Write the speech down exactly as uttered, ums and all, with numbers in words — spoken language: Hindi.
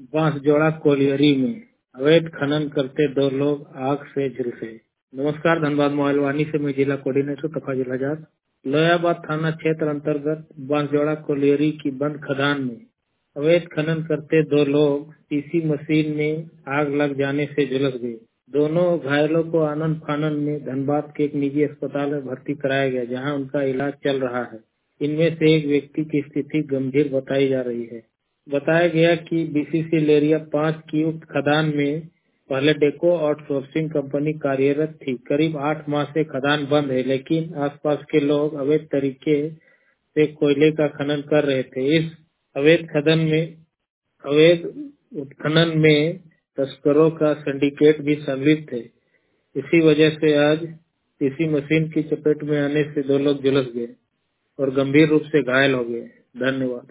बांसजोड़ा कोलियरी में अवैध खनन करते दो लोग आग से झुलसे। नमस्कार, धनबाद मोबाइल वाणी से मैं जिला कोऑर्डिनेटर तफाजुल आजाद। लोयाबाद थाना क्षेत्र अंतर्गत बांसजोड़ा कोलियरी की बंद खदान में अवैध खनन करते दो लोग पीसी मशीन में आग लग जाने से झुलस गए। दोनों घायलों को आनंद फानन में धनबाद के एक निजी अस्पताल में भर्ती कराया गया, जहां उनका इलाज चल रहा है। इनमें से एक व्यक्ति की स्थिति गंभीर बताई जा रही है। बताया गया कि बीसीसी लेरिया पाँच की उक्त खदान में पहले डेको आउटसोर्सिंग कंपनी कार्यरत थी। करीब आठ माह से खदान बंद है, लेकिन आसपास के लोग अवैध तरीके से कोयले का खनन कर रहे थे। इस अवैध खनन में अवैध उत्खनन में तस्करों का सिंडिकेट भी सम्मिलित थे। इसी वजह से आज इसी मशीन की चपेट में आने से दो लोग झुलस गए और गंभीर रूप से घायल हो गए। धन्यवाद।